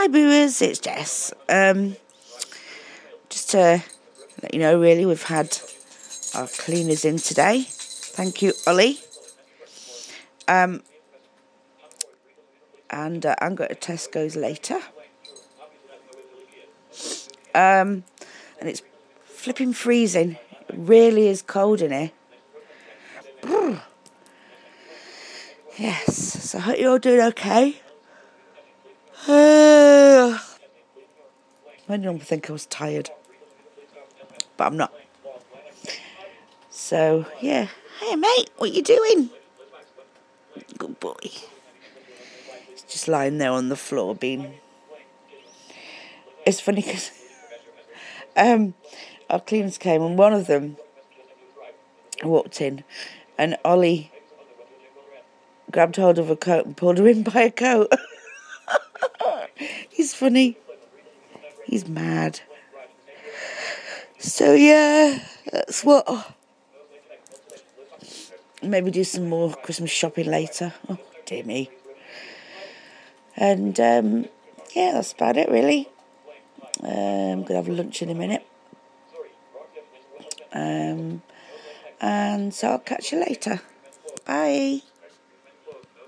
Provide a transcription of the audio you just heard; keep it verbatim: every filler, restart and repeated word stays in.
Hi Booers, it's Jess. Um, just to let you know, really, we've had our cleaners in today. Thank you, Ollie. Um, and uh, I'm going to Tesco's later. Um, and it's flipping freezing. It really is cold in here. Yes, so I hope you're all doing okay. Uh, I don't think I was tired, but I'm not. So, yeah. Hey, mate, what you doing? Good boy. He's just lying there on the floor being... It's funny because um, our cleaners came and one of them walked in and Ollie grabbed hold of a coat and pulled her in by a coat. He's funny. He's mad. So, yeah, that's what... Maybe do some more Christmas shopping later. Oh, dear me. And, um, yeah, that's about it, really. Um, I'm going to have lunch in a minute. Um, and so I'll catch you later. Bye.